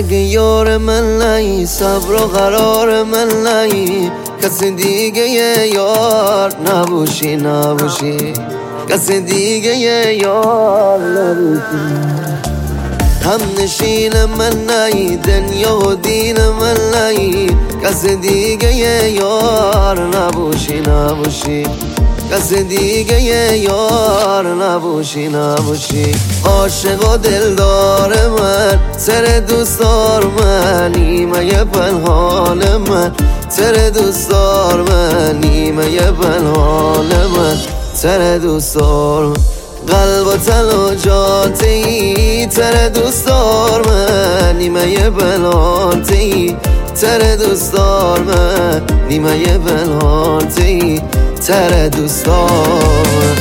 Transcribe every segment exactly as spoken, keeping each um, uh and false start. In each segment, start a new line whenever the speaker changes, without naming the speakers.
اگه یار من نهی، صبر و قرار من نهی، کسی دیگه یار نباشی نباشی، کسی دیگه یار نباشی. هم نشین من نهی، دنیا و دین من نهی، کسی دیگه یار نباشی نباشی، کسی دیگه یار نباشی نباشی. عاشق و دلدار من، سر دوستار من، نیمه پنهان من، سر دوستار من، نیمه پنهان من، سر دوستار من. قلب و تن و جاتی تر دوستار من، نیمه پنهانتی تر دوستار من، نیمه پنهانتی تر دوستار من.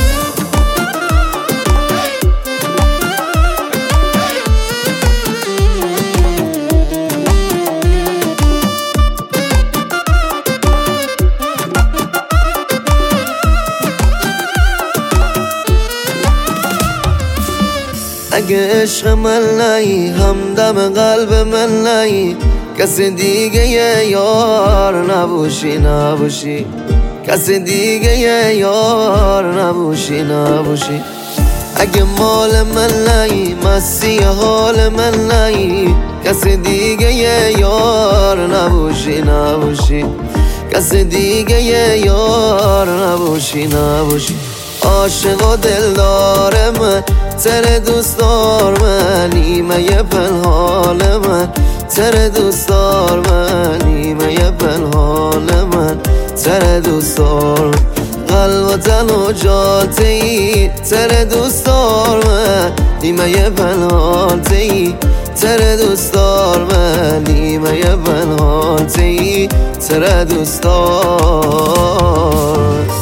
اگه عشق من نهی، همدم قلب من نهی، کسی دیگه یار نباشی نباشی، کسی دیگه یار نباشی نباشی. اگه مال من نهی، مستی حال من نهی، کسی دیگه یار نباشی نباشی، کسی دیگه یار نباشی نباشی. عاشق و دلدار من، سر دوستار من، نیمه پنهان من، سر دوستار من، نیمه پنهان من، سر دوستار من. قلب و تن و جاتی سر دوستار من، نیمه پنهانتی سر دوستار من، نیمه پنهانتی سر دوستار من.